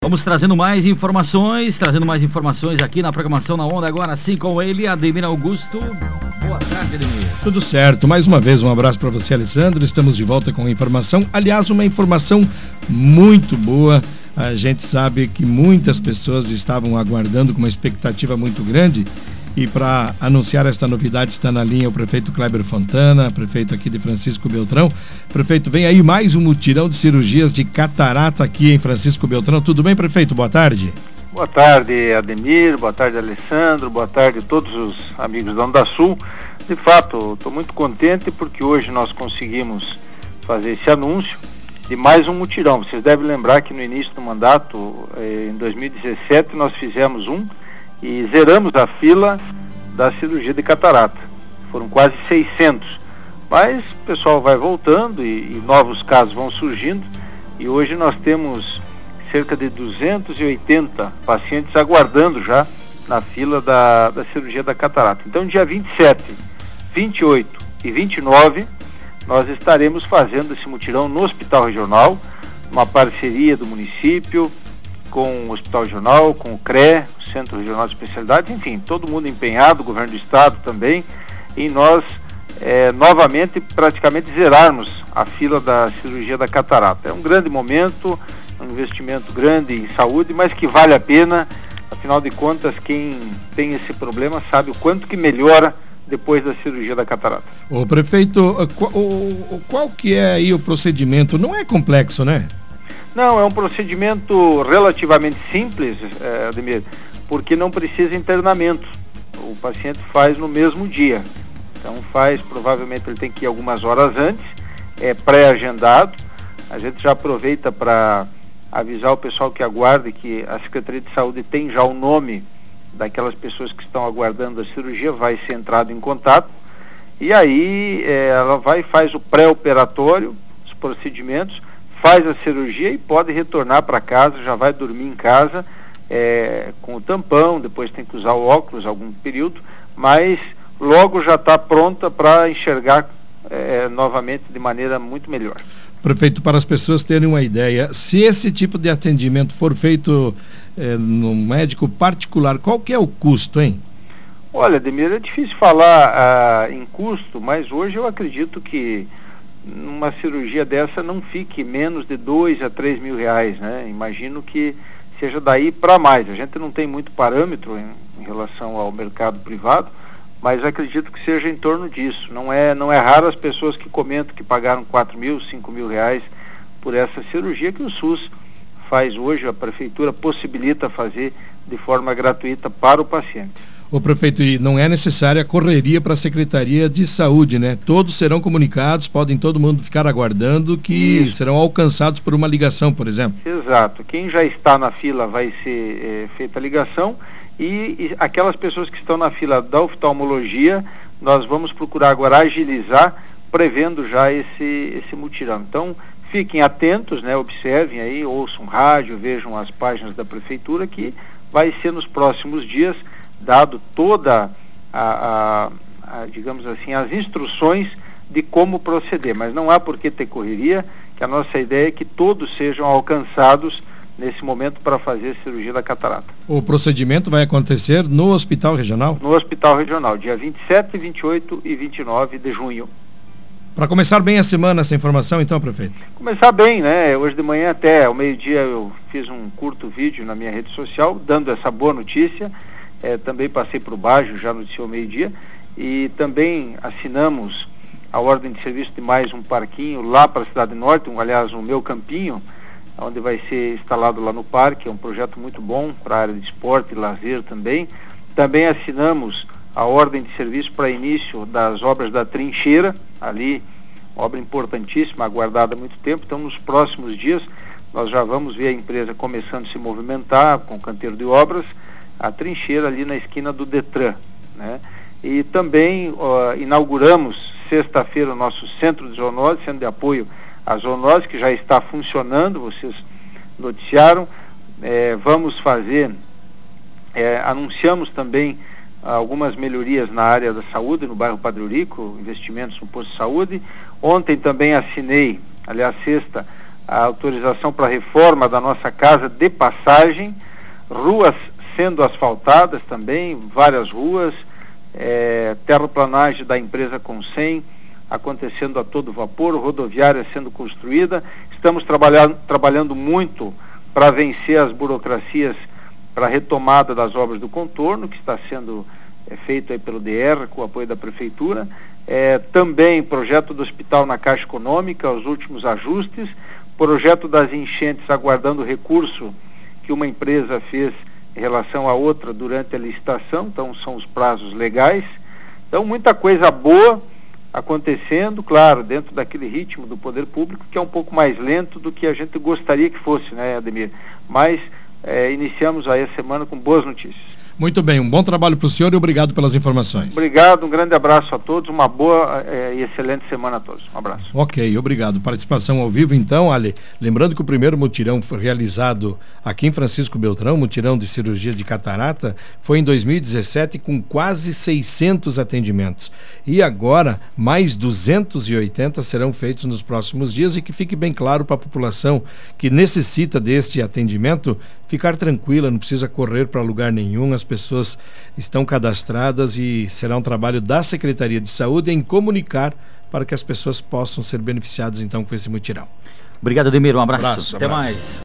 Vamos trazendo mais informações aqui na programação na Onda agora, assim com ele, Ademir Augusto. Boa tarde, Ademir. Tudo certo, mais uma vez um abraço para você, Alessandro. Estamos de volta com informação, aliás, uma informação muito boa. A gente sabe que muitas pessoas estavam aguardando com uma expectativa muito grande. E para anunciar esta novidade está na linha o prefeito Kleber Fontana, prefeito aqui de Francisco Beltrão. Prefeito, vem aí mais um mutirão de cirurgias de catarata aqui em Francisco Beltrão. Tudo bem, prefeito? Boa tarde. Boa tarde, Ademir. Boa tarde, Alessandro. Boa tarde a todos os amigos da Onda Sul. De fato, estou muito contente porque hoje nós conseguimos fazer esse anúncio de mais um mutirão. Vocês devem lembrar que no início do mandato, em 2017, nós fizemos e zeramos a fila da cirurgia de catarata. Foram quase 600. Mas o pessoal vai voltando e novos casos vão surgindo. E hoje nós temos cerca de 280 pacientes aguardando já na fila da cirurgia da catarata. Então, dia 27, 28 e 29, nós estaremos fazendo esse mutirão no Hospital Regional, uma parceria do município com o Hospital Regional, com o CRE, o Centro Regional de Especialidades, enfim, todo mundo empenhado, o governo do estado também, em nós novamente praticamente zerarmos a fila da cirurgia da catarata. É um grande momento, um investimento grande em saúde, mas que vale a pena. Afinal de contas, quem tem esse problema sabe o quanto que melhora depois da cirurgia da catarata. Ô prefeito, qual que é aí o procedimento? Não é complexo, né? Não, é um procedimento relativamente simples, Ademir, porque não precisa internamento. O paciente faz no mesmo dia. Então provavelmente ele tem que ir algumas horas antes, é pré-agendado. A gente já aproveita para avisar o pessoal que aguarda que a Secretaria de Saúde tem já o nome daquelas pessoas que estão aguardando a cirurgia, vai ser entrado em contato. E aí ela vai e faz o pré-operatório, os procedimentos, faz a cirurgia e pode retornar para casa, já vai dormir em casa com o tampão, depois tem que usar o óculos algum período, mas logo já está pronta para enxergar novamente de maneira muito melhor. Prefeito, para as pessoas terem uma ideia, se esse tipo de atendimento for feito no médico particular, qual que é o custo, hein? Olha, Ademir, é difícil falar em custo, mas hoje eu acredito que uma cirurgia dessa não fique menos de 2 a 3 mil reais, né? Imagino que seja daí para mais. A gente não tem muito parâmetro em relação ao mercado privado, mas acredito que seja em torno disso. Não é raro as pessoas que comentam que pagaram 4 mil, 5 mil reais por essa cirurgia que o SUS faz hoje, a prefeitura possibilita fazer de forma gratuita para o paciente. Ô prefeito, e não é necessária a correria para a Secretaria de Saúde, né? Todos serão comunicados, podem todo mundo ficar aguardando que serão alcançados por uma ligação, por exemplo. Exato. Quem já está na fila vai ser feita a ligação e aquelas pessoas que estão na fila da oftalmologia, nós vamos procurar agora agilizar, prevendo já esse mutirão. Então, fiquem atentos, né? Observem aí, ouçam rádio, vejam as páginas da prefeitura, que vai ser nos próximos dias dado toda digamos assim, as instruções de como proceder, mas não há por que ter correria, que a nossa ideia é que todos sejam alcançados nesse momento para fazer a cirurgia da catarata. O procedimento vai acontecer no Hospital Regional? No Hospital Regional, dia 27, 28 e 29 de junho. Para começar bem a semana, essa informação então, prefeito? Começar bem, né? Hoje de manhã até ao meio-dia eu fiz um curto vídeo na minha rede social, dando essa boa notícia. Também passei para o Bajo, já noticiou ao meio-dia, e também assinamos a ordem de serviço de mais um parquinho lá para a Cidade Norte, aliás, o meu campinho, onde vai ser instalado lá no parque. É um projeto muito bom para a área de esporte e lazer também. Também assinamos a ordem de serviço para início das obras da trincheira, ali, obra importantíssima, aguardada há muito tempo. Então, nos próximos dias, nós já vamos ver a empresa começando a se movimentar com o canteiro de obras, a trincheira ali na esquina do Detran, né? E também inauguramos sexta-feira o nosso centro de zoonose, centro de apoio à zoonose, que já está funcionando, vocês noticiaram. Vamos fazer, anunciamos também algumas melhorias na área da saúde, no bairro Padre Eurico, investimentos no posto de saúde. Ontem também assinei, aliás, sexta, a autorização para reforma da nossa casa de passagem, ruas sendo asfaltadas também, várias ruas, terraplanagem da empresa Consem acontecendo a todo vapor, rodoviária sendo construída. Estamos trabalhando muito para vencer as burocracias para a retomada das obras do contorno, que está sendo feito aí pelo DR, com o apoio da Prefeitura. Também projeto do hospital na Caixa Econômica, os últimos ajustes, projeto das enchentes aguardando o recurso que uma empresa fez em relação a outra durante a licitação, então são os prazos legais. Então muita coisa boa acontecendo, claro, dentro daquele ritmo do poder público, que é um pouco mais lento do que a gente gostaria que fosse, né, Ademir? Mas iniciamos aí a semana com boas notícias. Muito bem, um bom trabalho para o senhor e obrigado pelas informações. Obrigado, um grande abraço a todos, uma boa e excelente semana a todos. Um abraço. Ok, obrigado. Participação ao vivo então, Ale. Lembrando que o primeiro mutirão foi realizado aqui em Francisco Beltrão, mutirão de cirurgia de catarata, foi em 2017 com quase 600 atendimentos. E agora, mais 280 serão feitos nos próximos dias, e que fique bem claro para a população que necessita deste atendimento ficar tranquila, não precisa correr para lugar nenhum, as pessoas estão cadastradas e será um trabalho da Secretaria de Saúde em comunicar para que as pessoas possam ser beneficiadas então com esse mutirão. Obrigado, Ademir, um abraço. Até mais.